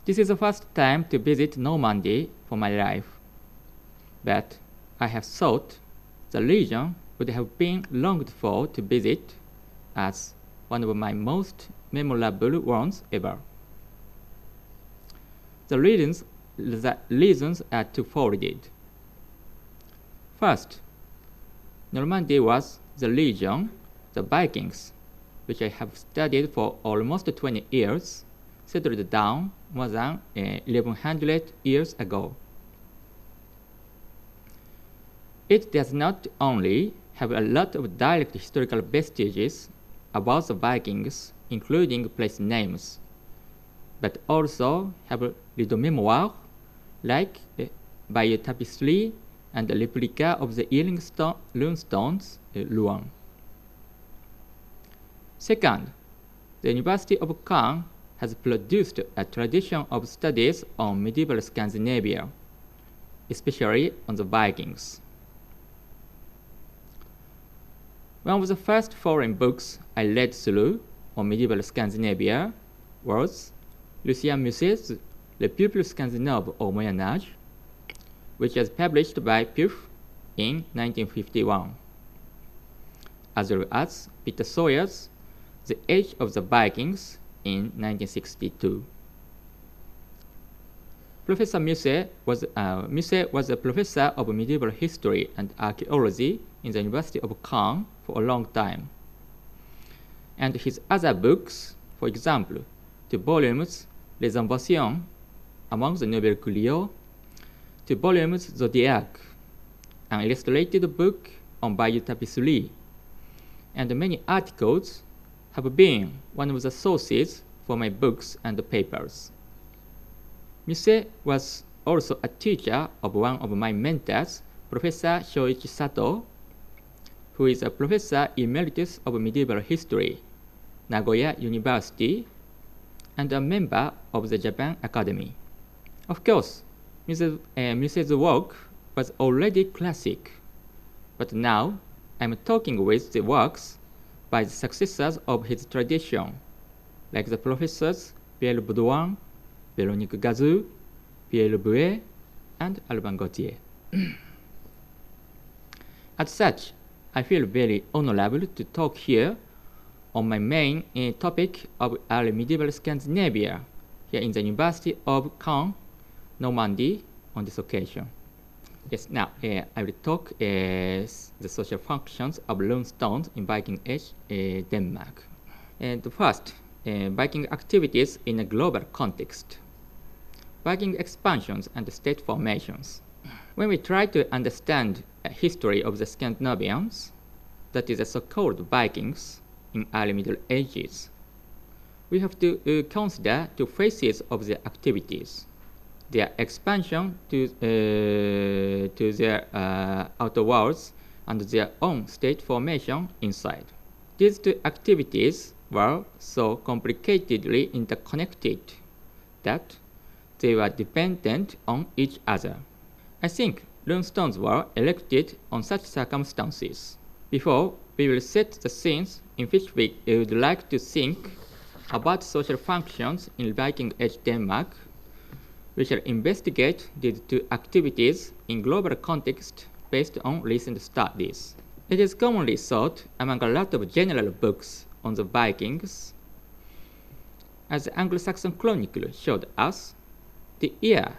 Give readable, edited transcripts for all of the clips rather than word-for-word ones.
This is the first time to visit Normandy for my life, but I have thought the region would have been longed for to visit as one of my most memorable ones ever. The reasons are twofold. First, Normandy was the region the Vikings, which I have studied for almost 20 years, settled down more than 1100 years ago. It does not only have a lot of direct historical vestiges about the Vikings, including place names, but also have little memoir like Bayeux Tapestry and a replica of the Ealing runestones, Rouen. Second, the University of Caen has produced a tradition of studies on medieval Scandinavia, especially on the Vikings. One of the first foreign books I read through on medieval Scandinavia was Lucien Musset's Le Peuple Scandinave au Moyen Âge, which was published by Pugh in 1951, as well as Peter Sawyer's The Age of the Vikings in 1962. Professor Musset was a professor of medieval history and archaeology in the University of Caen for a long time. And his other books, for example, 2 volumes Les Invasions among the Nouvelles Couleurs, 2 volumes Zodiac, an illustrated book on Bayeux Tapestry, and many articles have been one of the sources for my books and papers. Musset was also a teacher of one of my mentors, Professor Shoichi Sato, who is a professor emeritus of medieval history, Nagoya University, and a member of the Japan Academy. Of course, Musset's work was already classic, but now I'm talking with the works by the successors of his tradition, like the professors Pierre Baudouin, Véronique Gazou, Pierre Bouet, and Alban Gauthier. As such, I feel very honorable to talk here on my main topic of early medieval Scandinavia here in the University of Caen, Normandy, on this occasion. Yes, now I will talk the social functions of runestones in Viking Age Denmark. And first, Viking activities in a global context. Viking expansions and state formations. When we try to understand a history of the Scandinavians, that is the so-called Vikings in early Middle Ages, we have to consider 2 phases of their activities: their expansion to their outer worlds and their own state formation inside. These 2 activities were so complicatedly interconnected that they were dependent on each other. I think runestones were erected on such circumstances. Before we will set the scenes in which we would like to think about social functions in Viking Age Denmark, we shall investigate these 2 activities in global context based on recent studies. It is commonly thought among a lot of general books on the Vikings, as the Anglo-Saxon Chronicle showed us, the year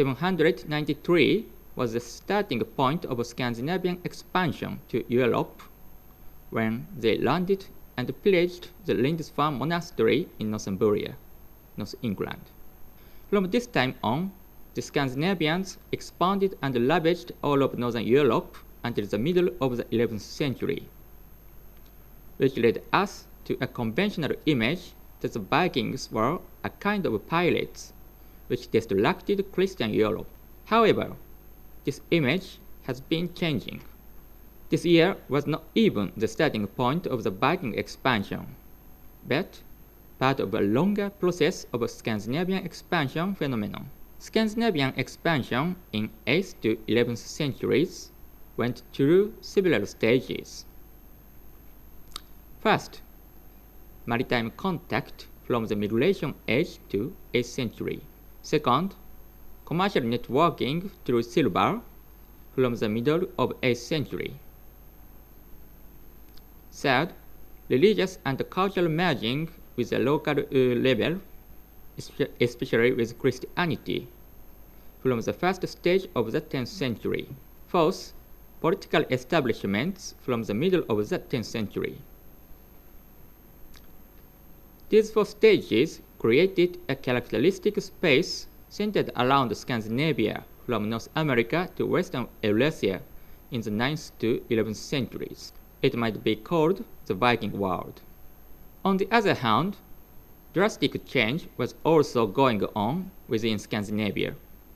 793 was the starting point of Scandinavian expansion to Europe, when they landed and pillaged the Lindisfarne Monastery in Northumbria, North England. From this time on, the Scandinavians expanded and ravaged all of northern Europe until the middle of the 11th century, which led us to a conventional image that the Vikings were a kind of pirates which destructed Christian Europe. However, this image has been changing. This year was not even the starting point of the Viking expansion, but part of a longer process of a Scandinavian expansion phenomenon. Scandinavian expansion in 8th to 11th centuries went through several stages. First, maritime contact from the Migration Age to 8th century. Second, commercial networking through silver from the middle of 8th century. Third, religious and cultural merging with the local level, especially with Christianity, from the first stage of the 10th century. Fourth, political establishments from the middle of the 10th century. These four stages created a characteristic space centered around Scandinavia from North America to Western Eurasia in the 9th to 11th centuries. It might be called the Viking world. On the other hand, drastic change was also going on within Scandinavia.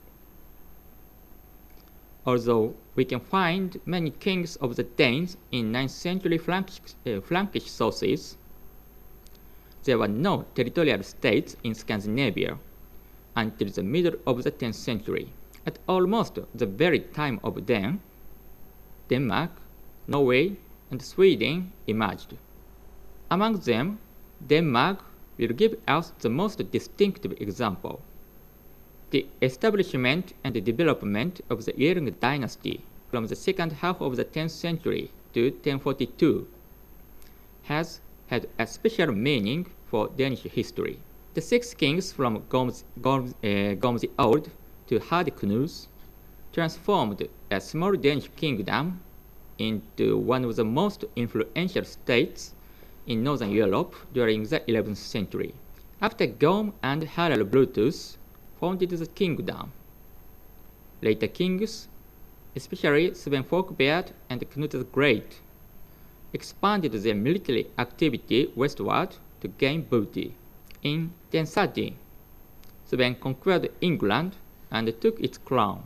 Although we can find many kings of the Danes in 9th century Frankish sources, there were no territorial states in Scandinavia until the middle of the 10th century. At almost the very time of then, Denmark, Norway, and Sweden emerged. Among them, Denmark will give us the most distinctive example. The establishment and the development of the Yering dynasty from the second half of the 10th century to 1042 has had a special meaning for Danish history. The 6 kings from Gorm the Old to Hardy Knut transformed a small Danish kingdom into one of the most influential states in Northern Europe during the 11th century. After Gorm and Harald Bluetooth founded the kingdom, later kings, especially Sven Forkbeard and Knut the Great, expanded their military activity westward to gain booty. In 1030, Sven conquered England and took its crown.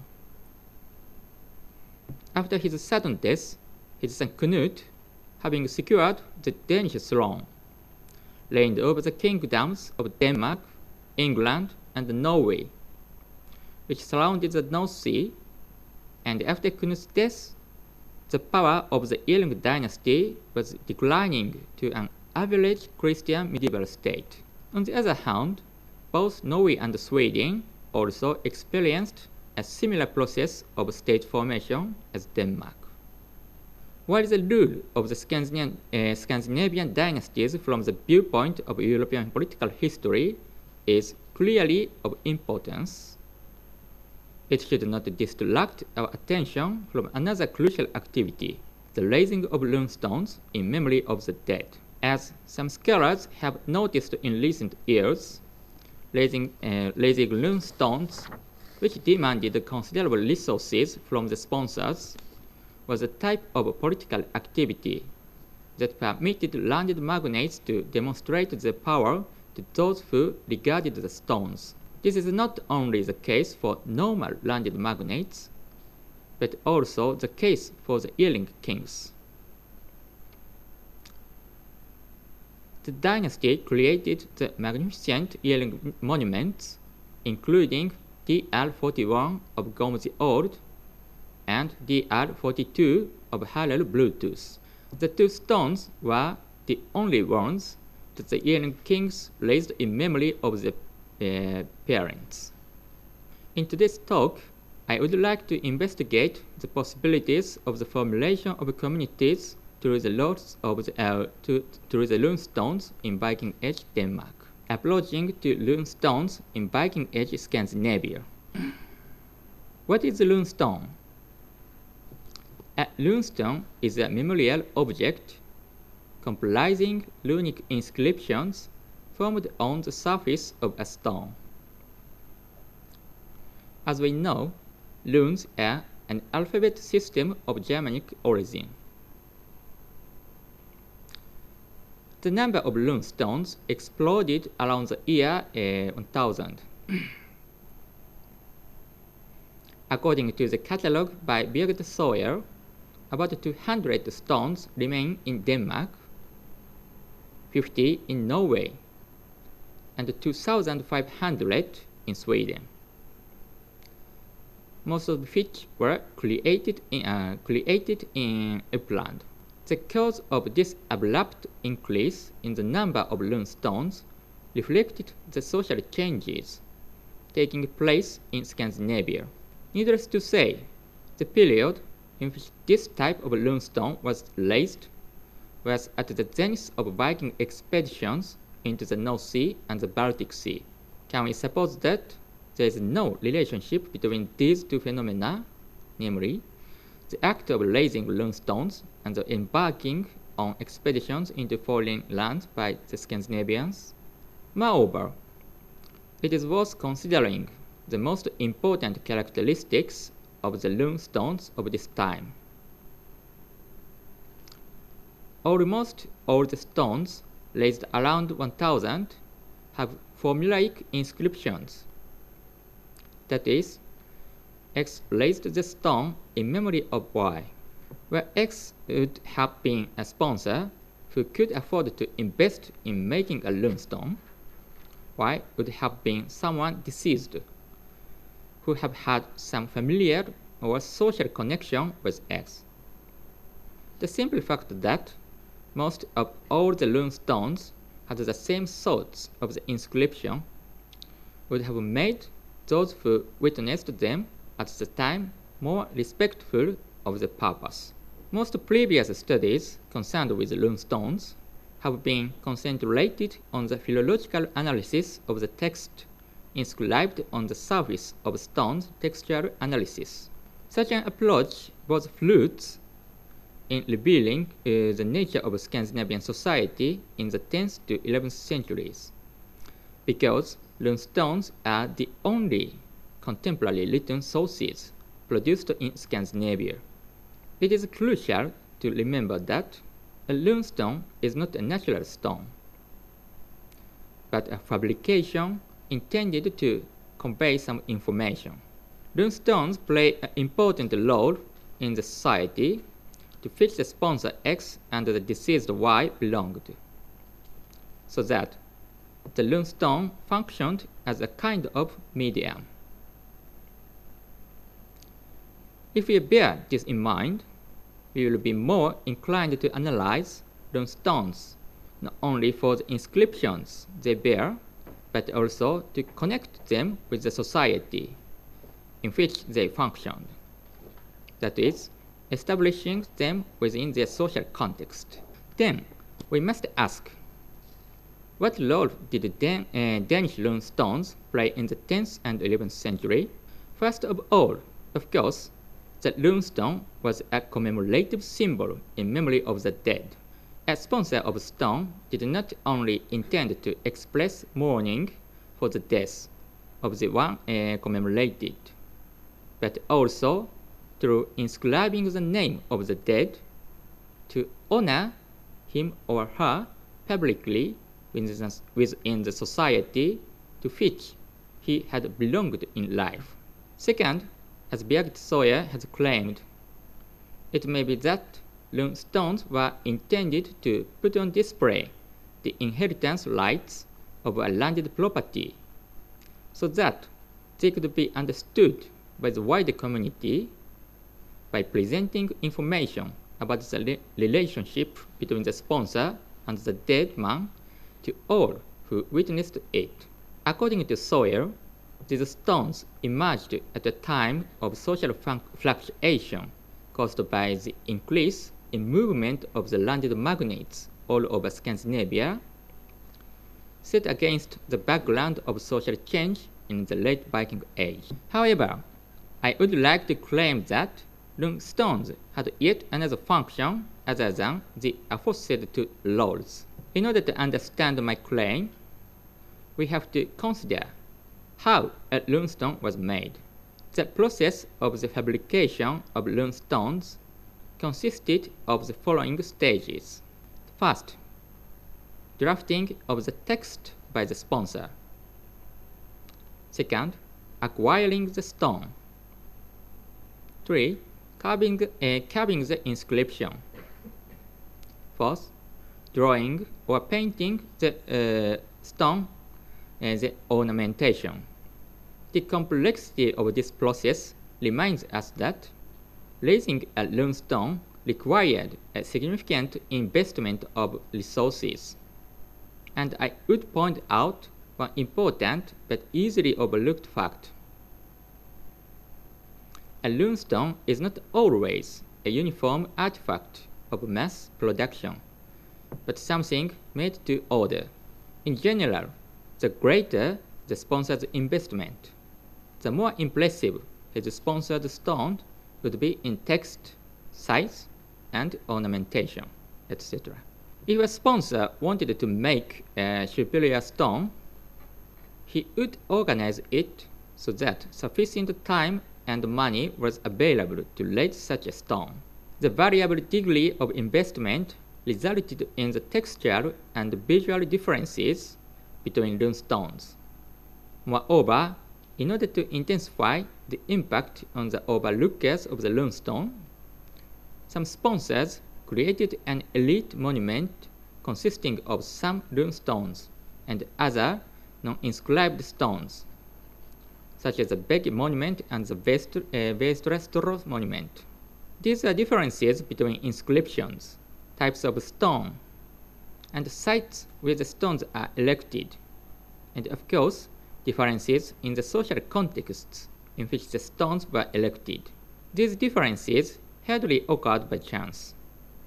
After his sudden death, his son Knut, having secured the Danish throne, reigned over the kingdoms of Denmark, England, and Norway, which surrounded the North Sea, and after Knut's death, the power of the Yering dynasty was declining to an average Christian medieval state. On the other hand, both Norway and Sweden also experienced a similar process of state formation as Denmark. While the rule of the Scandinavian dynasties from the viewpoint of European political history is clearly of importance, it should not distract our attention from another crucial activity, the raising of runestones in memory of the dead. As some scholars have noticed in recent years, raising runestones, which demanded considerable resources from the sponsors, was a type of political activity that permitted landed magnates to demonstrate their power to those who regarded the stones. This is not only the case for normal landed magnates, but also the case for the Yering kings. The dynasty created the magnificent Yering monuments, including DR41 of Gorm the Old and DR42 of Harald Bluetooth. The 2 stones were the only ones that the Yering kings raised in memory of their parents. In today's talk, I would like to investigate the possibilities of the formulation of communities through the roads of through the runestones in Viking Age Denmark, approaching to runestones in Viking Age Scandinavia. What is a runestone? A runestone is a memorial object comprising runic inscriptions formed on the surface of a stone. As we know, runes are an alphabet system of Germanic origin. The number of runestones exploded around the year 1000. According to the catalogue by Birgit Sawyer, about 200 stones remain in Denmark, 50 in Norway, and 2,500 in Sweden, most of which were created in Uppland. The cause of this abrupt increase in the number of runestones reflected the social changes taking place in Scandinavia. Needless to say, the period in which this type of runestone was raised was at the zenith of Viking expeditions into the North Sea and the Baltic Sea. Can we suppose that there is no relationship between these two phenomena, namely, the act of raising runestones and the embarking on expeditions into foreign lands by the Scandinavians? Moreover, it is worth considering the most important characteristics of the runestones of this time. Almost all the stones raised around 1000 have formulaic inscriptions. That is, X raised the stone in memory of Y, where X would have been a sponsor who could afford to invest in making a runestone. Y would have been someone deceased who have had some familiar or social connection with X. The simple fact that most of all the runestones had the same sorts of the inscription would have made those who witnessed them at the time more respectful of the purpose. Most previous studies concerned with runestones have been concentrated on the philological analysis of the text inscribed on the surface of stones textual analysis. Such an approach was fruitful in revealing the nature of Scandinavian society in the 10th to 11th centuries, because runestones are the only contemporary written sources produced in Scandinavia. It is crucial to remember that a runestone is not a natural stone, but a fabrication intended to convey some information. Runestones play an important role in the society to which the sponsor X and the deceased Y belonged, so that the runestone functioned as a kind of medium. If we bear this in mind, we will be more inclined to analyze runestones not only for the inscriptions they bear, but also to connect them with the society in which they functioned. That is, establishing them within their social context. Then, we must ask, what role did Danish runestones play in the 10th and 11th century? First of all, of course, the runestone was a commemorative symbol in memory of the dead. A sponsor of stone did not only intend to express mourning for the death of the one commemorated, but also through inscribing the name of the dead to honor him or her publicly within the society to which he had belonged in life. Second, as Birgit Sawyer has claimed, it may be that runestones were intended to put on display the inheritance rights of a landed property, so that they could be understood by the wider community by presenting information about the relationship between the sponsor and the dead man to all who witnessed it. According to Sawyer, these stones emerged at a time of social fluctuation caused by the increase in movement of the landed magnates all over Scandinavia, set against the background of social change in the late Viking Age. However, I would like to claim that runestones had yet another function other than the aforesaid two roles. In order to understand my claim, we have to consider how a runestone was made. The process of the fabrication of runestones consisted of the following stages. First, drafting of the text by the sponsor. Second, acquiring the stone. 3. Carving the inscription. Fourth, drawing or painting the stone and the ornamentation. The complexity of this process reminds us that raising a runestone required a significant investment of resources, and I would point out one important but easily overlooked fact. A runestone is not always a uniform artifact of mass production, but something made to order. In general, the greater the sponsor's investment, the more impressive his sponsored stone would be in text, size, and ornamentation, etc. If a sponsor wanted to make a superior stone, he would organize it so that sufficient time and money was available to raise such a stone. The variable degree of investment resulted in the textual and visual differences between runestones. Moreover, in order to intensify the impact on the overlookers of the runestone, some sponsors created an elite monument consisting of some runestones and other non-inscribed stones, such as the Begi monument and the Vestrastros monument. These are differences between inscriptions, types of stone, and sites where the stones are erected, and of course, differences in the social contexts in which the stones were erected. These differences hardly occurred by chance.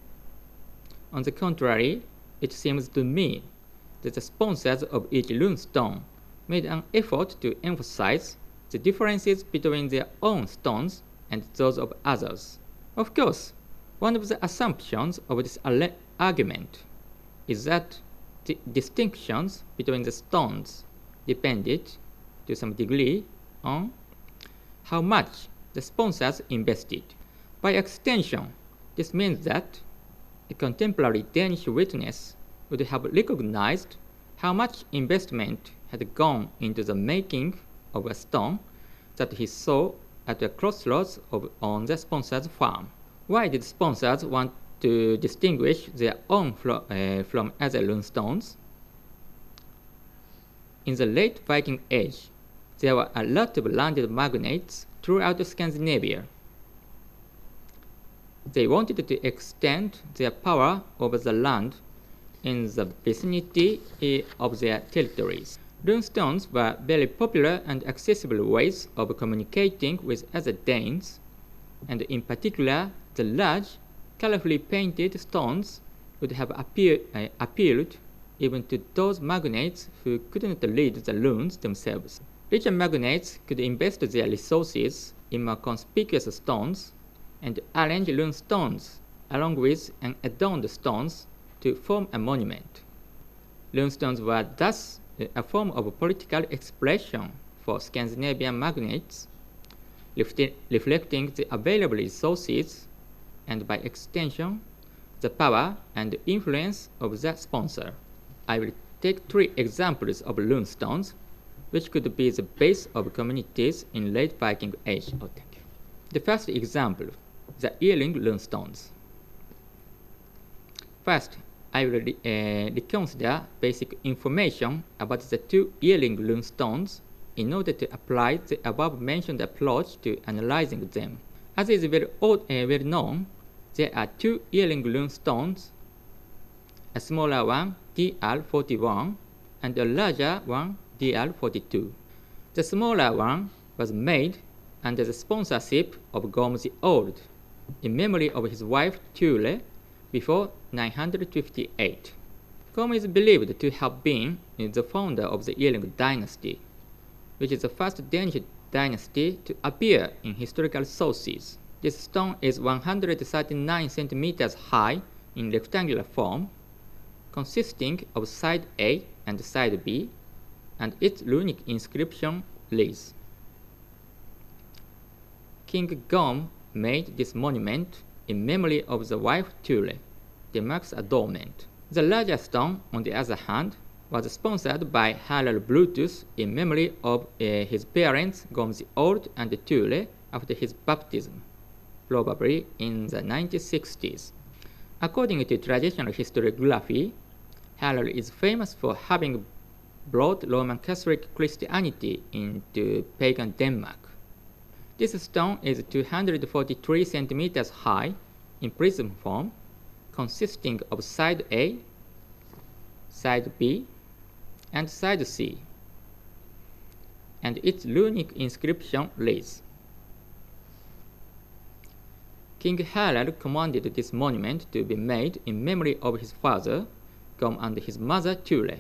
On the contrary, it seems to me that the sponsors of each runestone made an effort to emphasize the differences between their own stones and those of others. Of course, one of the assumptions of this argument is that the distinctions between the stones depended, to some degree, on how much the sponsors invested. By extension, this means that a contemporary Danish witness would have recognized how much investment had gone into the making of a stone that he saw at a crossroads on the sponsor's farm. Why did sponsors want to distinguish their own from other runestones? In the late Viking Age, there were a lot of landed magnates throughout Scandinavia. They wanted to extend their power over the land in the vicinity of their territories. Runestones were very popular and accessible ways of communicating with other Danes, and in particular, the large, colorfully painted stones would have appealed even to those magnates who couldn't read the runes themselves. Richer magnates could invest their resources in more conspicuous stones and arrange rune stones along with unadorned stones to form a monument. Runestones were thus a form of political expression for Scandinavian magnates, reflecting the available resources and, by extension, the power and influence of the sponsor. I will take 3 examples of runestones, which could be the base of communities in late Viking Age. The first example, the earring runestones. First, I will reconsider basic information about the 2 earring runestones in order to apply the above-mentioned approach to analyzing them. As is well known, there are 2 earring runestones, a smaller one, DR41, and a larger one, DR42. The smaller one was made under the sponsorship of Gorm the Old, in memory of his wife Thule, before 958. Gorm is believed to have been the founder of the earring dynasty, which is the first Danish dynasty to appear in historical sources. This stone is 139 centimeters high in rectangular form, consisting of side A and side B, and its runic inscription reads: King Gorm made this monument in memory of the wife Thule, Denmark's adornment. The larger stone, on the other hand, was sponsored by Harald Brutus in memory of his parents Gorm the Old and Thule after his baptism, probably in the 1960s. According to traditional historiography, Harald is famous for having brought Roman Catholic Christianity into pagan Denmark. This stone is 243 centimeters high in prism form, consisting of side A, side B, and side C. and its runic inscription reads, King Harald commanded this monument to be made in memory of his father, Gorm, and his mother, Ture.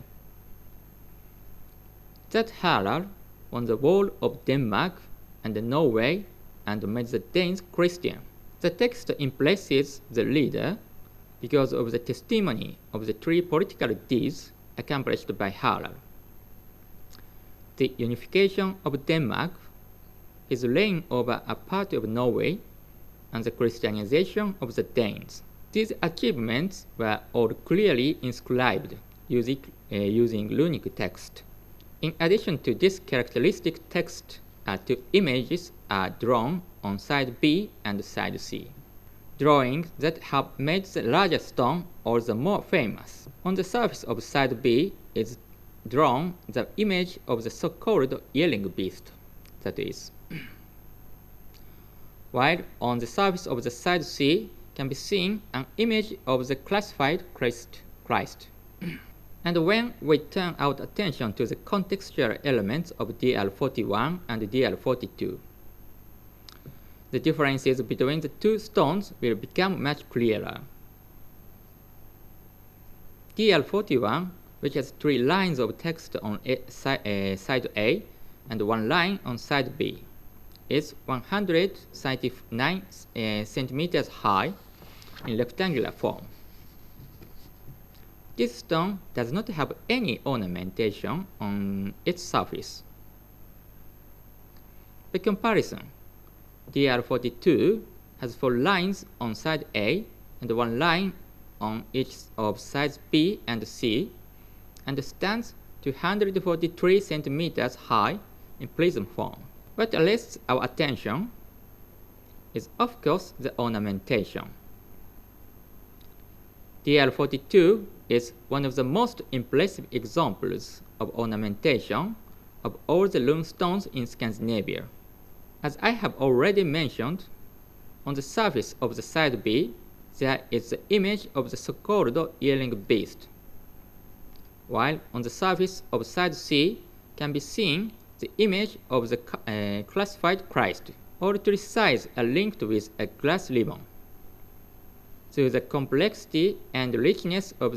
That Harald won the war of Denmark and Norway and made the Danes Christian. The text impresses the reader because of the testimony of the three political deeds accomplished by Harald: the unification of Denmark, his reign over a part of Norway, and the Christianization of the Danes. These achievements were all clearly inscribed using runic text. In addition to this characteristic text, two images are drawn on side B and side C, drawings that have made the larger stone all the more famous. On the surface of side B is drawn the image of the so-called yelling beast, that is, while on the surface of the side C can be seen an image of the classified Christ. And when we turn our attention to the contextual elements of DR41 and DR42, the differences between the two stones will become much clearer. DR41, which has 3 lines of text on side A and 1 line on side B, is 139 centimeters high in rectangular form. This stone does not have any ornamentation on its surface. By comparison, DR42 has 4 lines on side A and 1 line on each of sides B and C, and stands 243 centimeters high in prism form. What arrests our attention is, of course, the ornamentation. DR42 is one of the most impressive examples of ornamentation of all the rune stones in Scandinavia. As I have already mentioned, on the surface of the side B, there is the image of the so-called yelling beast, while on the surface of side C can be seen the image of the classified Christ. All 3 sides are linked with a glass ribbon. To the complexity and richness of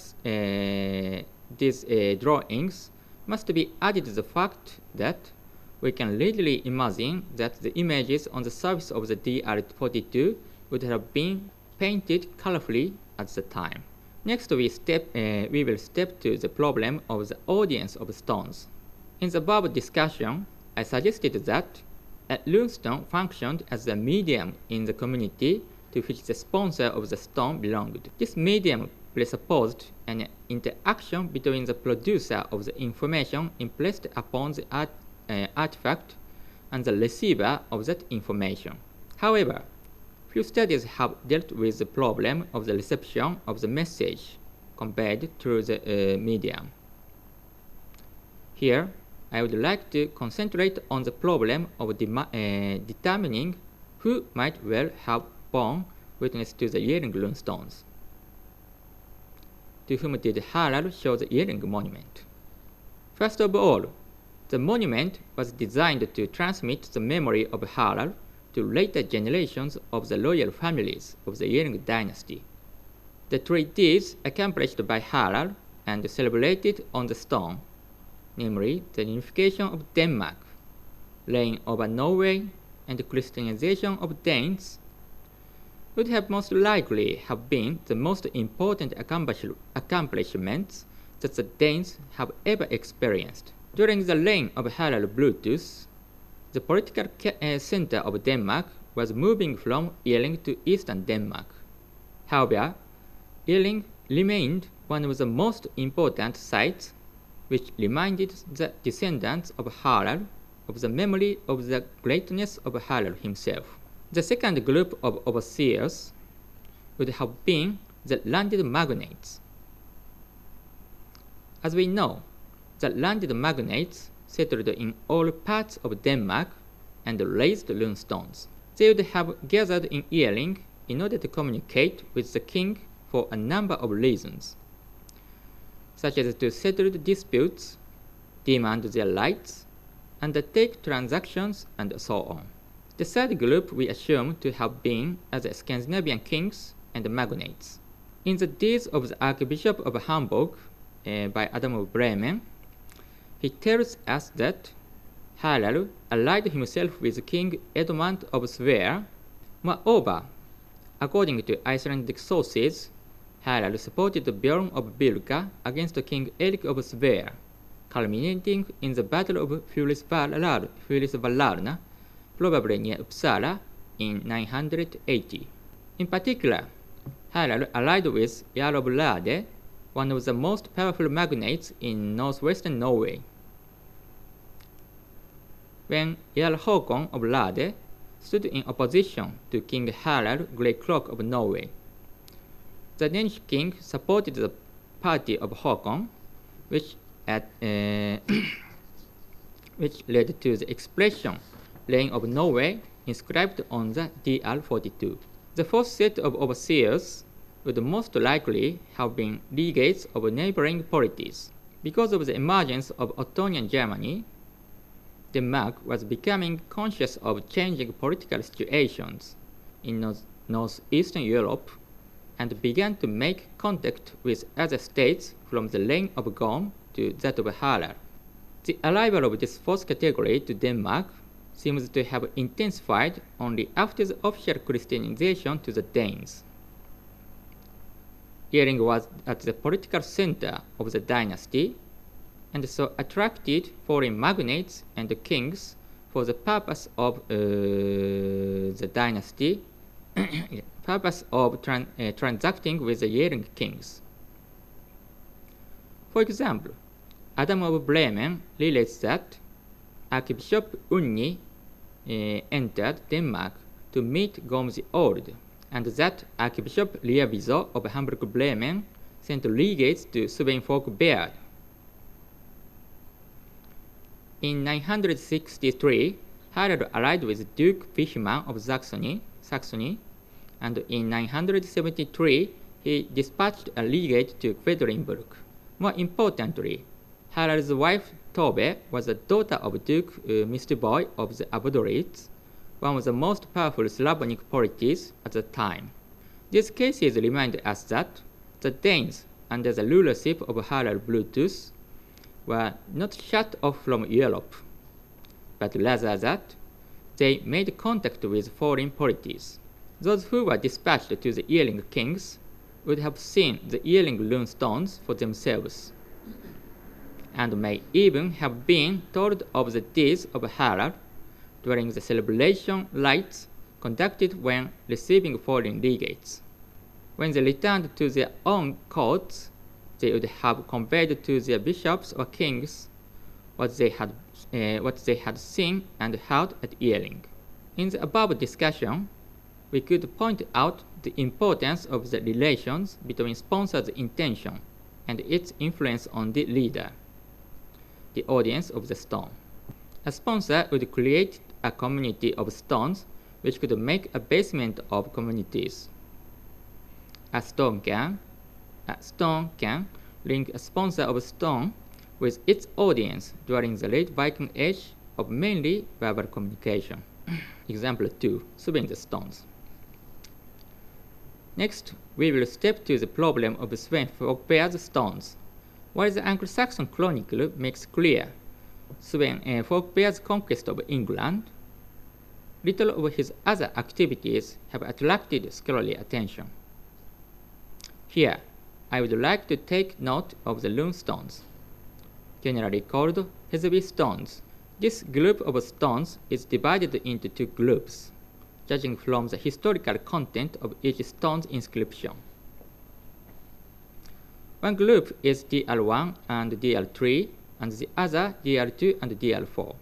these drawings must be added the fact that we can readily imagine that the images on the surface of the DR42 would have been painted colorfully at the time. Next, we will step to the problem of the audience of stones. In the above discussion, I suggested that a runestone functioned as a medium in the community to which the sponsor of the stone belonged. This medium presupposed an interaction between the producer of the information impressed upon the artifact and the receiver of that information. However, few studies have dealt with the problem of the reception of the message conveyed through the medium. Here, I would like to concentrate on the problem of determining who might well have borne witness to the yelling runestones. To whom did Harald show the yelling monument? First of all, the monument was designed to transmit the memory of Harald to later generations of the royal families of the Yelling dynasty. The 3 deeds accomplished by Harald and celebrated on the stone, namely the unification of Denmark, reign over Norway, and the Christianization of Danes, would have most likely have been the most important accomplishments that the Danes have ever experienced. During the reign of Harald Bluetooth, the political center of Denmark was moving from Jelling to eastern Denmark. However, Jelling remained one of the most important sites which reminded the descendants of Harald of the memory of the greatness of Harald himself. The second group of overseers would have been the landed magnates. As we know, the landed magnates settled in all parts of Denmark and raised runestones. They would have gathered in Jelling in order to communicate with the king for a number of reasons, such as to settle disputes, demand their rights, undertake transactions, and so on. The third group we assume to have been as the Scandinavian kings and magnates. In the Deeds of the Archbishop of Hamburg by Adam of Bremen, he tells us that Harald allied himself with King Edmund of Sverige. Moreover, according to Icelandic sources, Harald supported Bjorn of Birka against King Erik of Sverige, culminating in the Battle of Furisvalarna, probably near Uppsala, in 980. In particular, Harald allied with Jarl of Lade, one of the most powerful magnates in northwestern Norway. When Jarl Håkon of Lade stood in opposition to King Harald Greycloak of Norway, the Danish king supported the party of Håkon, which led to the expression Reign of Norway inscribed on the DR42. The fourth set of overseers would most likely have been legates of neighboring polities. Because of the emergence of Ottonian Germany, Denmark was becoming conscious of changing political situations in northeastern Europe and began to make contact with other states from the reign of Gorm to that of Harald. The arrival of this fourth category to Denmark seems to have intensified only after the official Christianization to the Danes. Eling was at the political center of the dynasty and so attracted foreign magnates and kings for the purpose of the dynasty, transacting with the Eling kings. For example, Adam of Bremen relates that Archbishop Unni entered Denmark to meet Gorm the Old, and that Archbishop Liaviso of Hamburg-Bremen sent legates to Sweyn Folkbeard. In 963, Harald allied with Duke Wichman of Saxony, and in 973 he dispatched a legate to Quedlinburg. More importantly, Harald's wife Tove was the daughter of Duke Mistiboy of the Abodorites, one of the most powerful Slavonic polities at the time. These cases remind us that the Danes, under the rulership of Harald Bluetooth, were not shut off from Europe, but rather that they made contact with foreign polities. Those who were dispatched to the Eling kings would have seen the Eling rune stones for themselves, and may even have been told of the deeds of Harald during the celebration rites conducted when receiving foreign legates. When they returned to their own courts, they would have conveyed to their bishops or kings what they had seen and heard at Eling. In the above discussion, we could point out the importance of the relations between sponsor's intention and its influence on the reader, the audience of the stone. A sponsor would create a community of stones which could make a basement of communities. A stone can link a sponsor of stone with its audience during the late Viking Age of mainly verbal communication. Example 2. Sweyn the stones. Next, we will step to the problem of Sweyn Folkbeard's stones. While the Anglo-Saxon Chronicle makes clear Sweyn Folkbeard's conquest of England, little of his other activities have attracted scholarly attention. Here, I would like to take note of the rune stones, generally called Hesby stones. This group of stones is divided into two groups, judging from the historical content of each stone's inscription. One group is DR1 and DR3, and the other DR2 and DR4.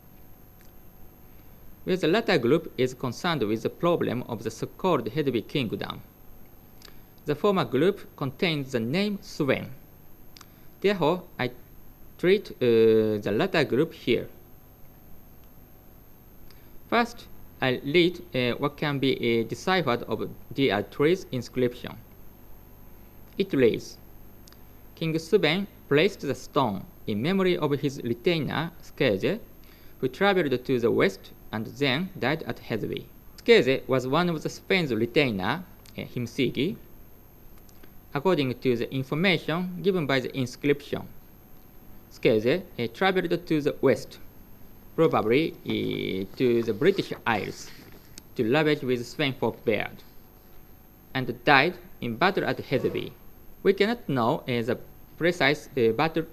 Where the latter group is concerned with the problem of the so-called Hedeby kingdom. The former group contains the name Sweyn. Therefore, I treat the latter group here. First, I read what can be deciphered of DR3's inscription. It reads, King Sweyn placed the stone in memory of his retainer Skeje, who traveled to the west and then died at Hesby. Scaeze was one of the Spain's retainer, Himsigi, according to the information given by the inscription. Scaeze traveled to the west, probably to the British Isles, to ravage with Sweyn Beard, and died in battle at Hesby. We cannot know the precise battle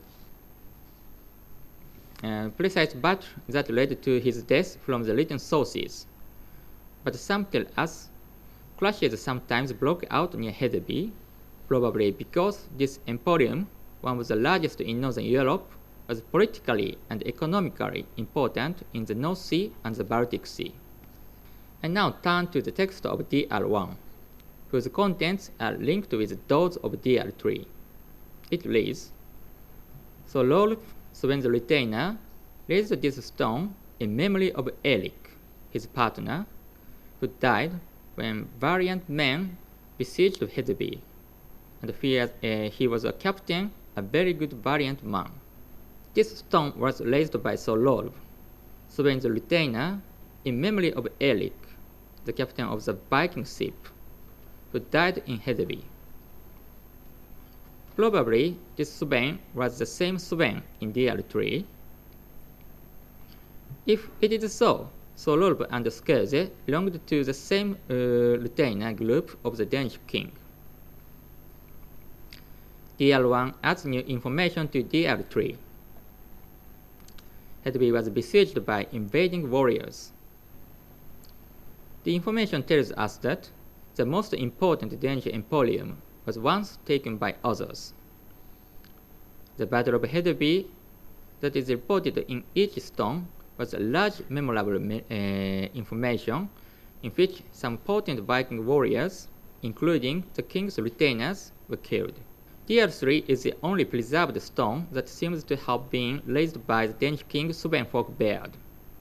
that led to his death from the written sources, but some tell us clashes sometimes broke out near Hesby, probably because this emporium, one of the largest in northern Europe, was politically and economically important in the North Sea and the Baltic Sea. I now turn to the text of DR1, whose contents are linked with those of DR3. It reads, Thorolf, Sweyn's retainer, raised this stone in memory of Erik, his partner, who died when valiant men besieged Hesby, and he was a captain, a very good valiant man. This stone was raised by Thorolf, Sweyn's retainer, in memory of Erik, the captain of the Viking ship, who died in Hesby. Probably this Sweyn was the same Sweyn in DR3. If it is so, Thorolf and Scaeze belonged to the same retainer group of the Danish king. DR1 adds new information to DR3. Hesby was besieged by invading warriors. The information tells us that the most important Danish emporium was once taken by others. The Battle of Hesby that is reported in each stone was a large memorable information in which some potent Viking warriors, including the king's retainers, were killed. DR3 is the only preserved stone that seems to have been raised by the Danish king Sweyn Beard.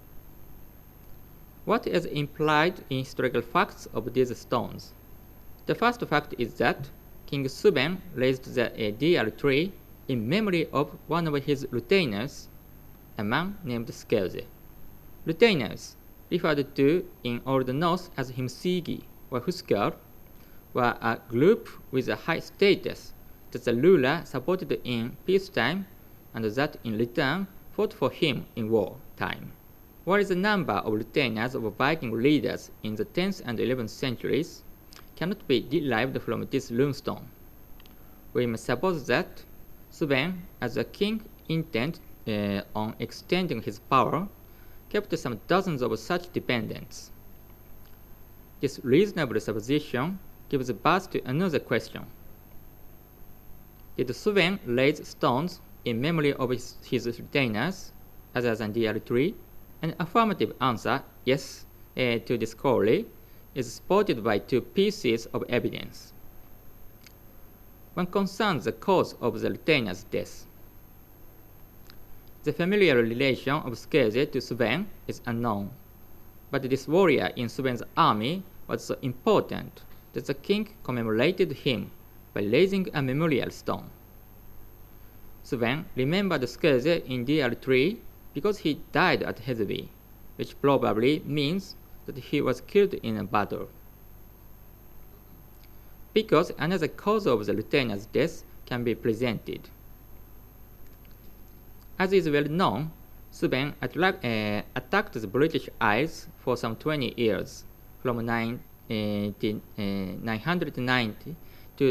What is implied in historical facts of these stones? The first fact is that King Sweyn raised the DR3 in memory of one of his retainers, a man named Scaeze. Retainers, referred to in Old Norse as Himsigi or Huskar, were a group with a high status that the ruler supported in peacetime and that in return fought for him in war time. What is the number of retainers of Viking leaders in the 10th and 11th centuries cannot be derived from this runestone. We must suppose that Sweyn, as a king intent on extending his power, kept some dozens of such dependents. This reasonable supposition gives birth to another question. Did Sweyn raise stones in memory of his retainers, other than DR3? An affirmative answer, yes, to this query, is supported by two pieces of evidence. One concerns the cause of the retainer's death. The familiar relation of Scaeze to Sweyn is unknown, but this warrior in Sweyn's army was so important that the king commemorated him by raising a memorial stone. Sweyn remembered Scaeze in DR3 because he died at Hesby, which probably means that he was killed in a battle. Because another cause of the retainer's death can be presented. As is well known, Sweyn attacked the British Isles for some 20 years, from 990 to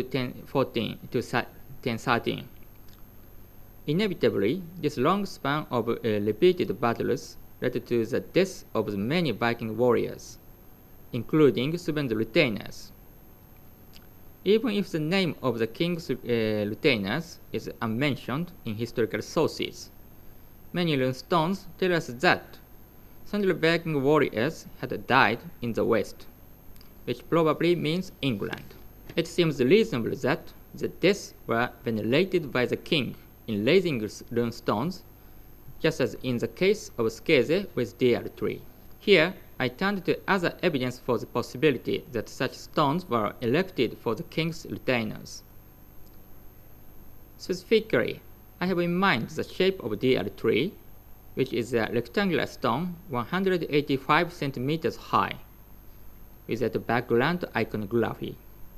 1013. Inevitably, this long span of repeated battles led to the death of many Viking warriors, including Sweyn's retainers. Even if the name of the king's retainers is unmentioned in historical sources, many runestones tell us that some Viking warriors had died in the west, which probably means England. It seems reasonable that the deaths were venerated by the king in raising runestones, just as in the case of Scaeze with DR3. Here, I turned to other evidence for the possibility that such stones were erected for the king's retainers. Specifically, I have in mind the shape of DR3, which is a rectangular stone 185 centimeters high, with a background iconography.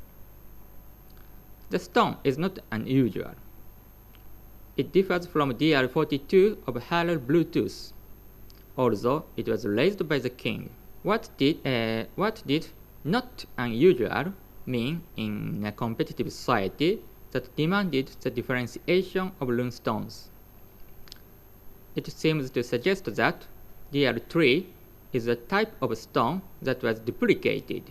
The stone is not unusual. It differs from DR42 of Harrow Bluetooth, although it was raised by the king. What did not unusual mean in a competitive society that demanded the differentiation of runestones? It seems to suggest that DR3 is a type of stone that was duplicated.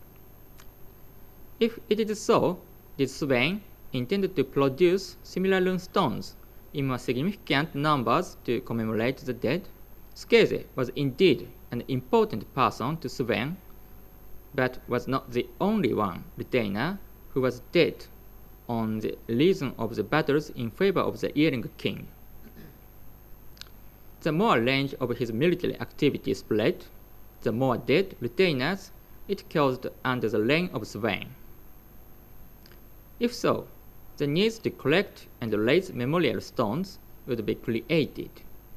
If it is so, did Swain intend to produce similar runestones in more significant numbers to commemorate the dead? Skeze was indeed an important person to Swain, but was not the only one retainer who was dead on the reason of the battles in favor of the Earring King. The more range of his military activity spread, the more dead retainers it caused under the reign of Swain. If so, the needs to collect and raise memorial stones would be created.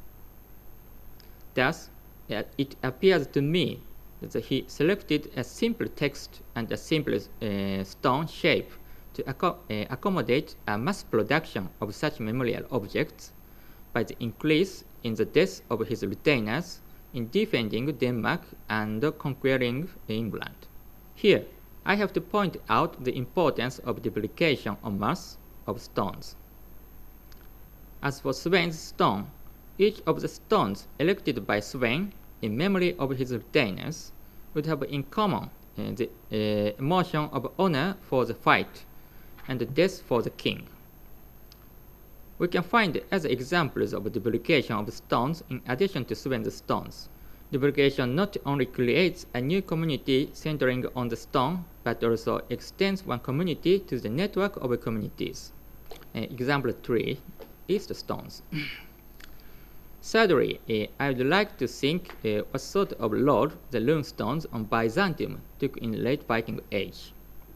Thus, it appears to me that he selected a simple text and a simple stone shape to accommodate a mass production of such memorial objects by the increase in the deaths of his retainers in defending Denmark and conquering England. Here, I have to point out the importance of duplication en masse of stones. As for Swain's stone, each of the stones erected by Swain in memory of his retainers would have in common the emotion of honor for the fight and death for the king. We can find other examples of duplication of stones in addition to Swain's stones. Duplication not only creates a new community centering on the stone, but also extends one community to the network of communities. Example 3 is the stones. Thirdly, I would like to think what sort of role the runestones on Byzantium took in late Viking Age.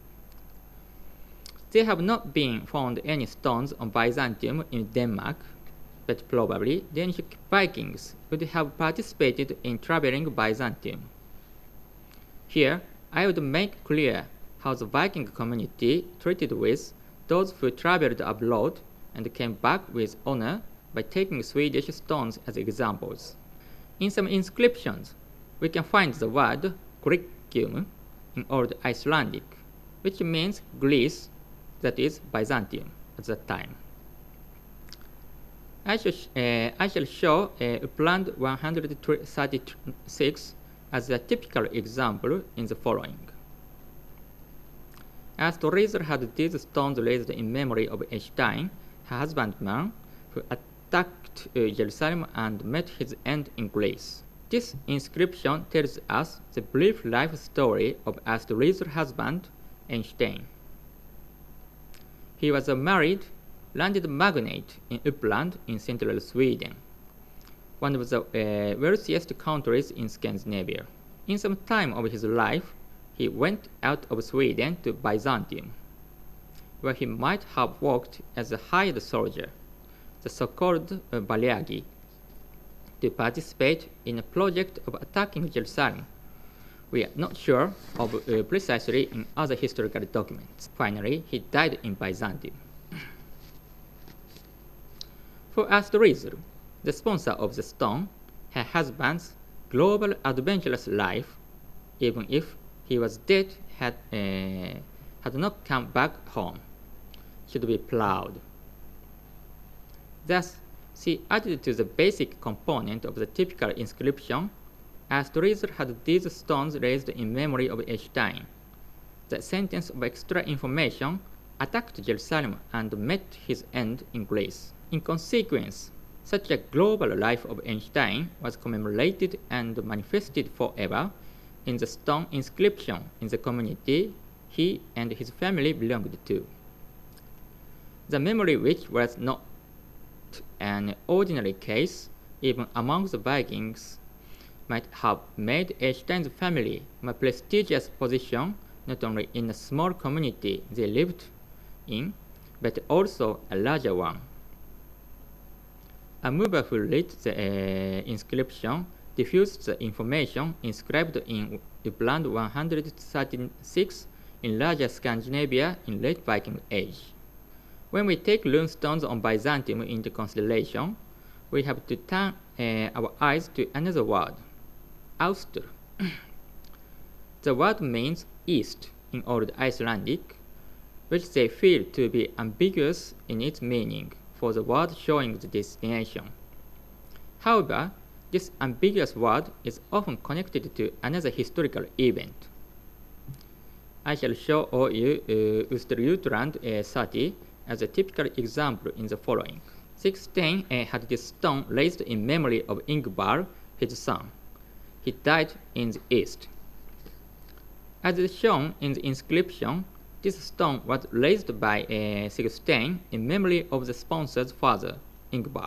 There have not been found any stones on Byzantium in Denmark, but probably Danish Vikings would have participated in traveling Byzantium. Here, I would make clear how the Viking community treated with those who traveled abroad and came back with honor by taking Swedish stones as examples. In some inscriptions, we can find the word Grikkjum in Old Icelandic, which means Greece, that is Byzantium, at that time. I shall show Uppland 136 as a typical example in the following. As Thorezr had these stones raised in memory of Eystein, her husbandman, who attacked Jerusalem and met his end in Greece. This inscription tells us the brief life story of Thorezr's husband, Eystein. He was a married, landed magnate in Uppland in central Sweden, one of the wealthiest countries in Scandinavia. In some time of his life, he went out of Sweden to Byzantium, where he might have worked as a hired soldier, the so-called Baliagi, to participate in a project of attacking Jerusalem. We are not sure of precisely in other historical documents. Finally, he died in Byzantium. For Thorezr, the sponsor of the stone, her husband's global adventurous life, even if he was dead, had not come back home, should be proud. Thus, she added to the basic component of the typical inscription, Thorezr had these stones raised in memory of Eystein. The sentence of extra information attacked Jerusalem and met his end in Greece. In consequence, such a global life of Eystein was commemorated and manifested forever in the stone inscription in the community he and his family belonged to. The memory, which was not an ordinary case even among the Vikings, might have made Eystein's family a prestigious position not only in a small community they lived in, but also a larger one. A mover who reads the inscription diffused the information inscribed in Uppland 136 in larger Scandinavia in late Viking Age. When we take rune stones on Byzantium into consideration, we have to turn our eyes to another word, Austur. The word means east in Old Icelandic, which they feel to be ambiguous in its meaning for the word showing the destination. However, this ambiguous word is often connected to another historical event. I shall show you Östergötland 30 as a typical example in the following. 16 had this stone raised in memory of Ingvar, his son. He died in the east. As is shown in the inscription, this stone was raised by Sigstein in memory of the sponsor's father, Ingvar.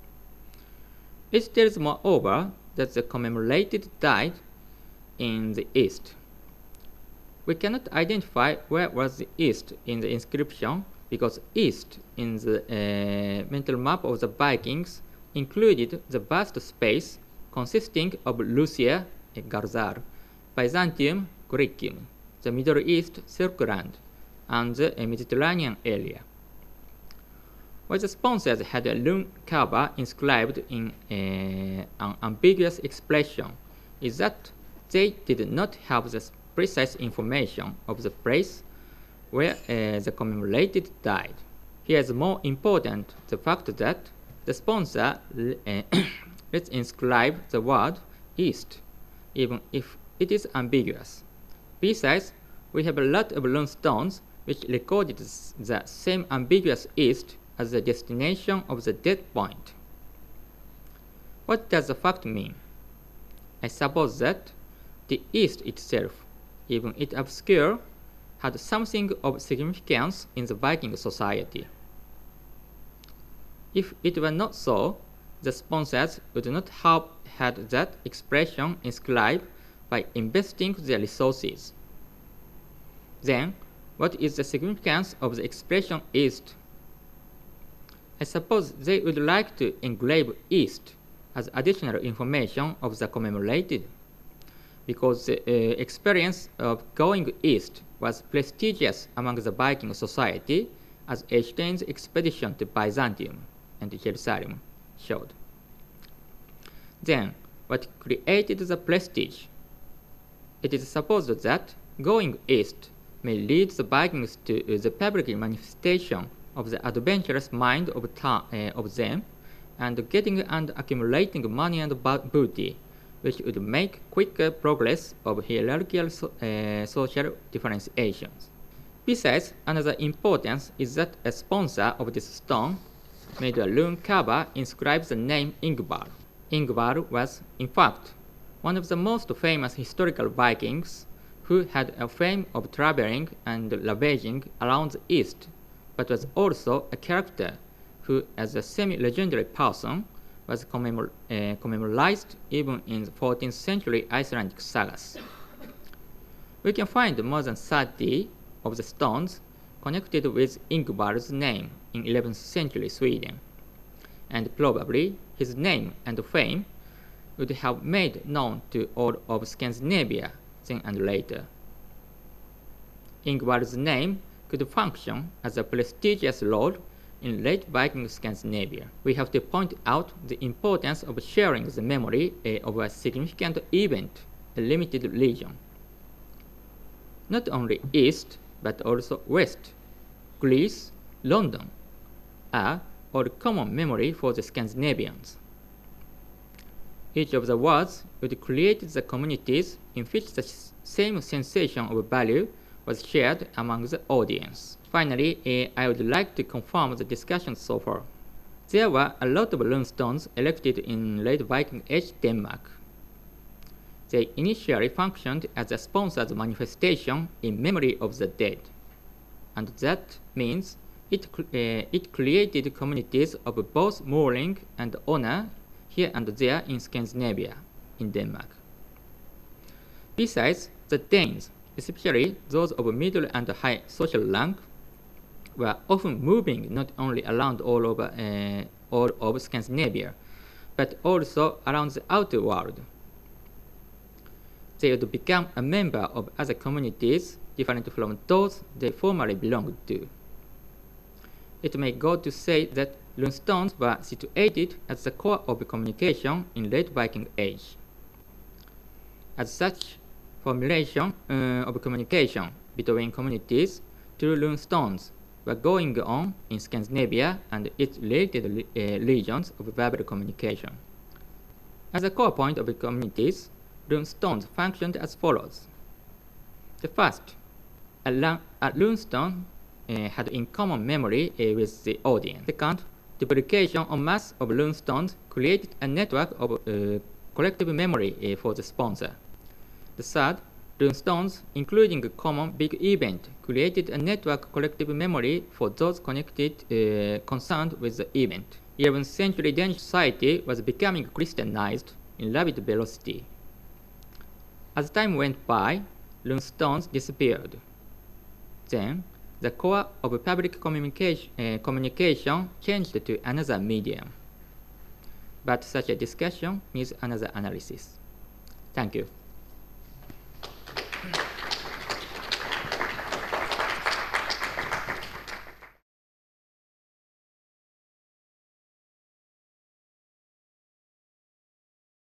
It tells moreover that the commemorated died in the east. We cannot identify where was the east in the inscription because east in the mental map of the Vikings included the vast space consisting of Lucia, Garzar, Byzantium, Grycium, the Middle East, Silk Road, and the Mediterranean area. Why the sponsors had a rune cover inscribed in an ambiguous expression is that they did not have the precise information of the place where the commemorated died. Here is more important the fact that the sponsor let's inscribe the word east, even if it is ambiguous. Besides, we have a lot of rune stones which recorded the same ambiguous east as the destination of the dead point. What does the fact mean? I suppose that the east itself, even if obscure, had something of significance in the Viking society. If it were not so, the sponsors would not have had that expression inscribed by investing their resources. Then, what is the significance of the expression east? I suppose they would like to engrave east as additional information of the commemorated, because the experience of going east was prestigious among the Viking society, as Eystein's expedition to Byzantium and Jerusalem showed. Then, what created the prestige? It is supposed that going east may lead the Vikings to the public manifestation of the adventurous mind of them, and getting and accumulating money and booty, which would make quicker progress of hierarchical social differentiations. Besides, another importance is that a sponsor of this stone made a rune cover inscribes the name Ingvar. Ingvar was, in fact, one of the most famous historical Vikings who had a fame of traveling and ravaging around the east, but was also a character who, as a semi-legendary person, was commemorized even in the 14th century Icelandic sagas. We can find more than 30 of the stones connected with Ingvar's name in 11th century Sweden, and probably his name and fame would have made known to all of Scandinavia then and later. Ingvar's name could function as a prestigious role in late Viking Scandinavia. We have to point out the importance of sharing the memory of a significant event, a limited region. Not only East, but also West, Greece, London, are all common memory for the Scandinavians. Each of the words would create the communities in which the same sensation of value was shared among the audience. Finally, I would like to confirm the discussion so far. There were a lot of rune stones erected in late Viking Age Denmark. They initially functioned as a sponsor's manifestation in memory of the dead, and that means it created communities of both mourning and honor here and there in Scandinavia, in Denmark. Besides, the Danes, especially those of middle and high social rank, were often moving not only around all of Scandinavia, but also around the outer world. They would become a member of other communities different from those they formerly belonged to. It may go to say that runestones were situated at the core of communication in late Viking Age. As such, formulation of communication between communities through runestones were going on in Scandinavia and its related regions of verbal communication. As a core point of communities, runestones functioned as follows. The first, a runestone had in common memory with the audience. Second, duplication en masse of runestones created a network of collective memory for the sponsor. The third, runestones, including a common big event, created a network collective memory for those concerned with the event. 11th century Danish society was becoming Christianized in rapid velocity. As time went by, runestones disappeared. Then, the core of public communication changed to another medium. But such a discussion needs another analysis. Thank you.